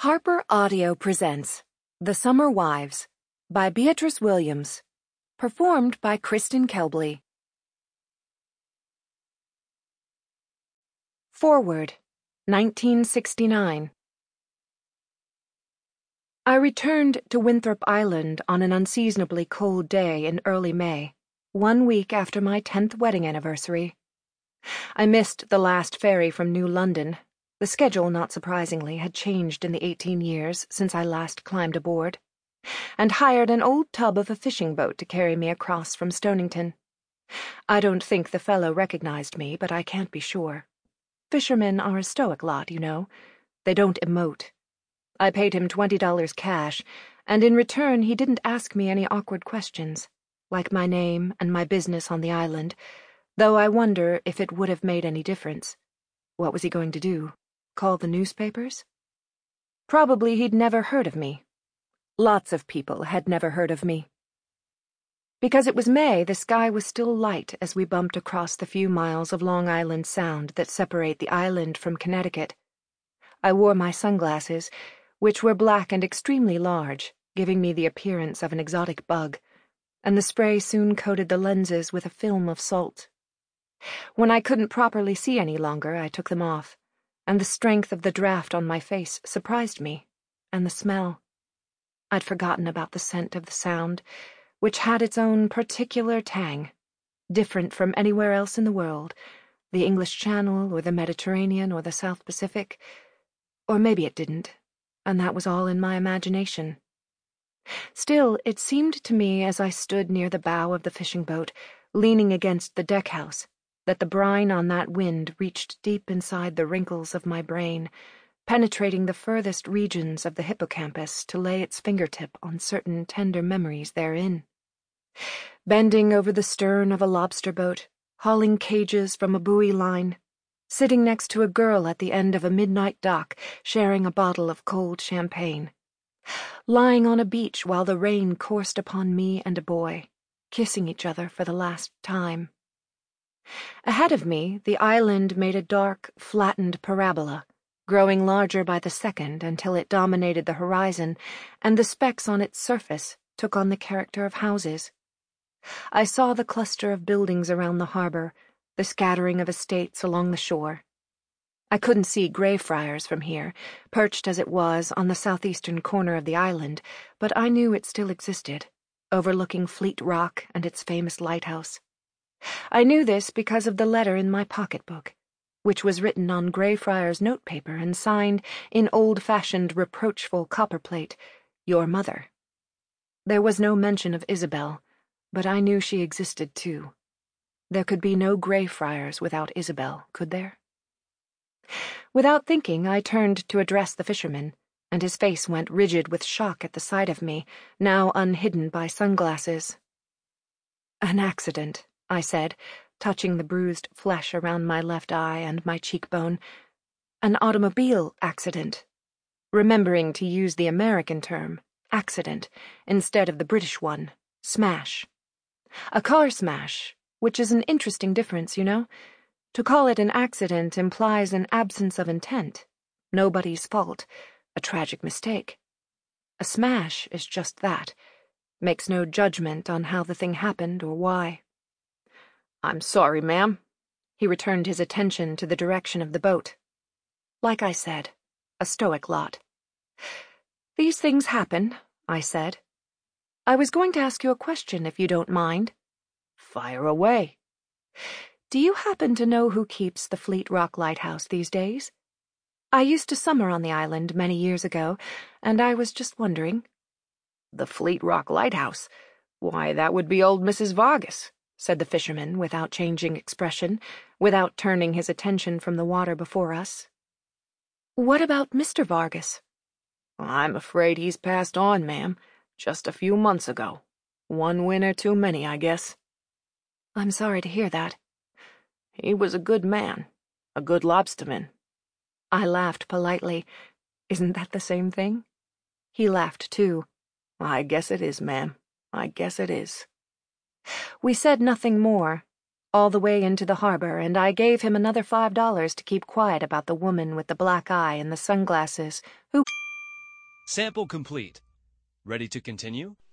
Harper Audio presents The Summer Wives by Beatrice Williams, performed by Kristen Kelbley. Forward, 1969. I returned to Winthrop Island on an unseasonably cold day in early May, 1 week after my 10th wedding anniversary. I missed the last ferry from New London. The schedule, not surprisingly, had changed in the 18 years since I last climbed aboard, and hired an old tub of a fishing boat to carry me across from Stonington. I don't think the fellow recognized me, but I can't be sure. Fishermen are a stoic lot, you know. They don't emote. I paid him $20 cash, and in return he didn't ask me any awkward questions, like my name and my business on the island, though I wonder if it would have made any difference. What was he going to do? Call the newspapers? Probably he'd never heard of me. Lots of people had never heard of me. Because it was May, the sky was still light as we bumped across the few miles of Long Island Sound that separate the island from Connecticut. I wore my sunglasses, which were black and extremely large, giving me the appearance of an exotic bug, and the spray soon coated the lenses with a film of salt. When I couldn't properly see any longer, I took them off, and the strength of the draft on my face surprised me, and the smell. I'd forgotten about the scent of the Sound, which had its own particular tang, different from anywhere else in the world, the English Channel or the Mediterranean or the South Pacific. Or maybe it didn't, and that was all in my imagination. Still, it seemed to me as I stood near the bow of the fishing boat, leaning against the deckhouse, that the brine on that wind reached deep inside the wrinkles of my brain, penetrating the furthest regions of the hippocampus to lay its fingertip on certain tender memories therein. Bending over the stern of a lobster boat, hauling cages from a buoy line, sitting next to a girl at the end of a midnight dock, sharing a bottle of cold champagne, lying on a beach while the rain coursed upon me and a boy, kissing each other for the last time. Ahead of me, the island made a dark, flattened parabola, growing larger by the second until it dominated the horizon, and the specks on its surface took on the character of houses. I saw the cluster of buildings around the harbor, the scattering of estates along the shore. I couldn't see Greyfriars from here, perched as it was on the southeastern corner of the island, but I knew it still existed, overlooking Fleet Rock and its famous lighthouse. I knew this because of the letter in my pocketbook, which was written on Greyfriars notepaper and signed in old-fashioned reproachful copperplate, "Your mother." There was no mention of Isabel, but I knew she existed too. There could be no Greyfriars without Isabel, could there? Without thinking, I turned to address the fisherman, and his face went rigid with shock at the sight of me, now unhidden by sunglasses. "An accident," I said, touching the bruised flesh around my left eye and my cheekbone. "An automobile accident," remembering to use the American term, accident, instead of the British one, smash. A car smash, which is an interesting difference, you know. To call it an accident implies an absence of intent, nobody's fault, a tragic mistake. A smash is just that, makes no judgment on how the thing happened or why. "I'm sorry, ma'am." He returned his attention to the direction of the boat. Like I said, a stoic lot. "These things happen," I said. "I was going to ask you a question, if you don't mind." "Fire away." "Do you happen to know who keeps the Fleet Rock Lighthouse these days? I used to summer on the island many years ago, and I was just wondering." "The Fleet Rock Lighthouse? Why, that would be old Mrs. Vargas," said the fisherman without changing expression, without turning his attention from the water before us. "What about Mr. Vargas?" "I'm afraid he's passed on, ma'am, just a few months ago. One winter too many, I guess." "I'm sorry to hear that." "He was a good man, a good lobsterman." I laughed politely. "Isn't that the same thing?" He laughed too. "I guess it is, ma'am. I guess it is." We said nothing more, all the way into the harbor, and I gave him another $5 to keep quiet about the woman with the black eye and the sunglasses, who Sample complete. Ready to continue?